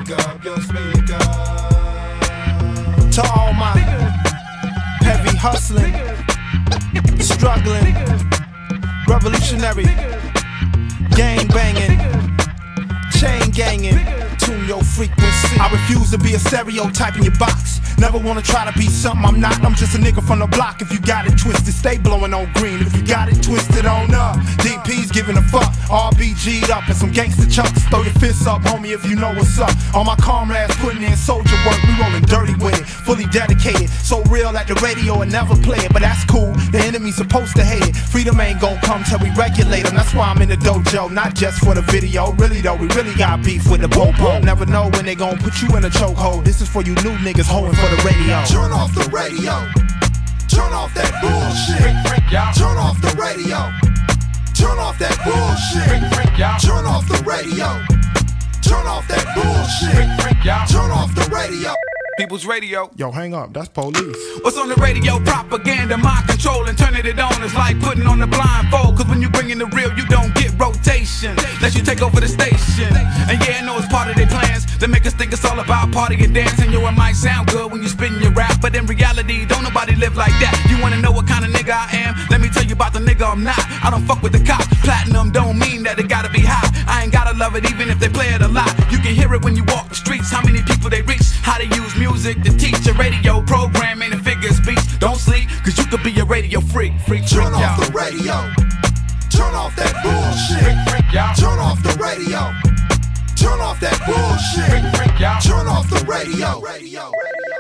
To all my heavy hustling, struggling, revolutionary, gang banging, chain ganging, tune your frequency. I refuse to be a stereotype in your box. Never wanna try to be something I'm not. I'm just a nigga from the block. If you got it twisted, stay blowing on green. If you got it twisted, on up. DP's giving a fuck. RBG'd up and some gangster chunks. Throw your fists up, homie, if you know what's up. All my comrades putting in soldier work. We rolling dirty with it, fully dedicated. So real at the radio and never play it, but that's cool. The enemy's supposed to hate it. Freedom ain't gon' come till we regulate them. That's why I'm in the dojo, not just for the video. Really though, we really got beef with the popo. Never know when they gon' put you in a chokehold. This is for you new niggas holding for the radio. Turn off the radio. Turn off that bullshit. Turn off the radio. Turn off that bullshit. Turn off the radio. Turn off that bullshit. Turn off the radio. People's radio. Yo, hang up, that's police. What's on the radio? Propaganda, mind control, and turning it on is like putting on the blindfold. Cause when you bring in the real, you don't get rotation. Let you take over the station. And yeah, I know it's part of their plans to make us think it's all about party and dance. And yo, it might sound good when you spitting your rap, but in reality, don't nobody live like that. You wanna know what kind of nigga I am? Let me tell you about the nigga I'm not. I don't fuck with the cops. Platinum don't mean that it gotta be high. I ain't gotta love it even if they play it a lot. You can hear it when you walk the streets. How many people they reach? How they use music to teach a radio programming and figure speech. Don't sleep, cause you could be a radio freak. Turn off the radio. Turn off that bullshit. Turn off the radio. Turn off that bullshit. Turn off the radio.